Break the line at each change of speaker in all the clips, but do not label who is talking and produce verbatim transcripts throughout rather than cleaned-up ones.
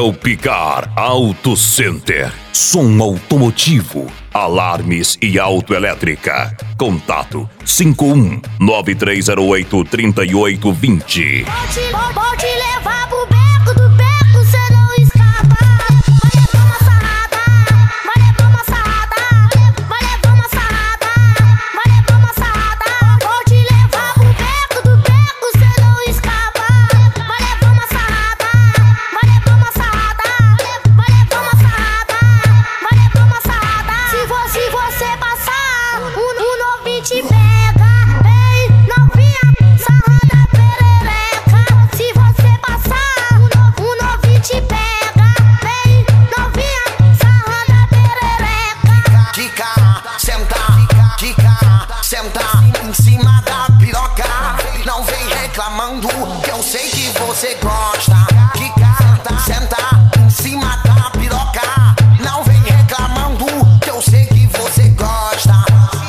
Delpicar Auto Center. Som automotivo, alarmes e autoelétrica. Contato cinco um nove três zero oito três oito dois zero.
Pode, pode levar pro beco do beco, cê não escapa. Vai levar uma sarrada, vai levar uma sarrada, vai levar uma sarrada, vai levar uma sarrada. Pode levar pro beco do beco, cê não escapa. Vai levar uma sarrada, vai levar uma sarrada, vai levar uma sarrada, vai levar uma sarrada. Se você, se você passar, o, o novinho te pega, vem novinha, sarrada perereca. Se você passar, o, no, o novinho te pega, vem novinha, sarrada perereca.
Quica, senta, quica, senta em cima da piroca. Não vem reclamando, que eu sei que você gosta. Quica, senta em cima da piroca. Não vem reclamando, que eu sei que você gosta.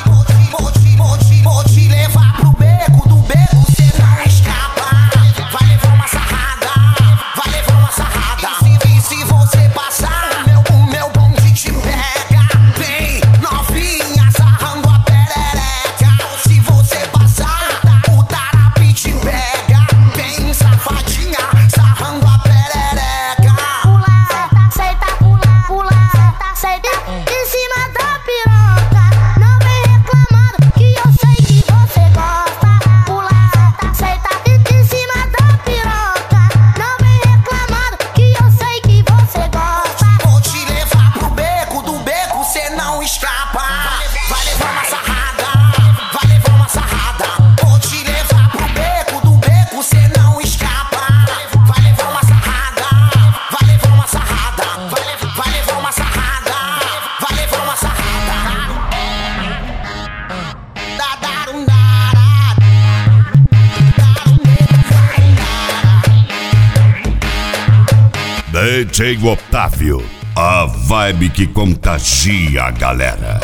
Vou te, vou te, vou te levar pro beco do beco, cê não escapa. Vai levar uma sarrada, vai levar uma sarrada. E se você passar, o meu, o meu bonde te pega. Vem novinha, sarrando a perereca. Se você passar, o tarapi te pega. Vem safadinha, sarrando a perereca.
Pula, senta, pula, pula, senta, senta em cima da piroca. Não vem reclamando, que eu sei que você gosta. Pula, senta, senta em cima da piroca. Não vem reclamando, que eu sei que você gosta.
Vou te levar pro beco do beco, cê não escapa. Vai levar uma sarrada, vai levar uma sarrada. Vou te levar pro beco do beco, cê não escapa. Vai levar uma sarrada, vai levar uma sarrada. Vai levar, vai levar uma sarrada, vai levar uma sarrada. Da darum dara,
D J Otávio, a vibe que contagia a galera.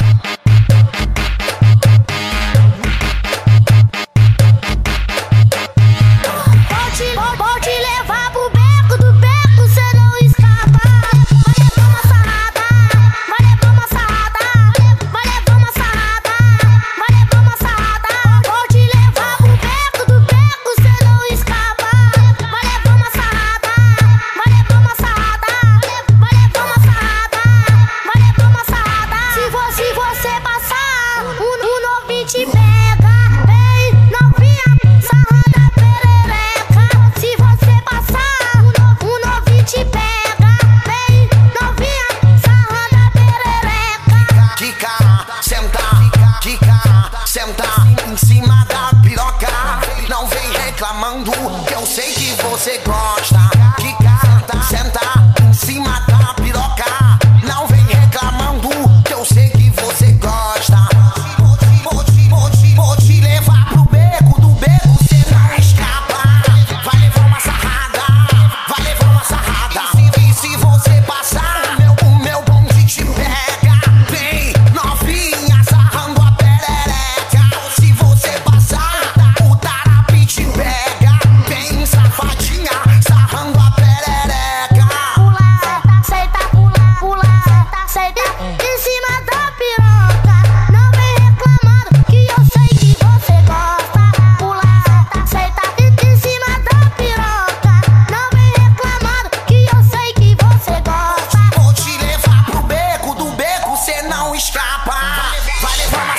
Pode, pode levar pro beco do beco, cê não escapa. Vai levar uma sarrada, vai levar uma sarrada, vai levar uma sarrada, vai levar uma sarrada. Pode levar pro beco do beco, cê não escapa. Vai levar uma sarrada, vai levar uma sarrada, vai levar uma sarrada, vai levar uma sarrada. Se você, se você passar, o, o novinho te pega, vem novinha, sarrada perereca. Se você passar, o, no, o novinho te pega, vem novinha, sarrada perereca.
Quica, senta, quica, senta em cima da piroca. Não vem reclamando, que eu sei que você gosta. Quica, senta em cima da piroca. Não vem reclamando, que eu sei que você gosta. Vou te, vou te, vou te, vou te levar pro beco do beco, cê não escapa. Vai levar uma sarrada, vai levar uma sarrada. E se você passar, o meu, o meu bonde te pega. Vem novinha, sarrando a perereca. Se você passar, o tarapi te pega. Vem safadinha, sarrando a perereca.
Pula, senta, pula, pula, senta, senta em cima da piroca. Não vem reclamando, que eu sei que você gosta. Pula, senta, senta em cima da piroca. Não vem reclamando, que eu sei que você gosta.
Vou te levar pro beco do beco, cê não escapa. Vai levar uma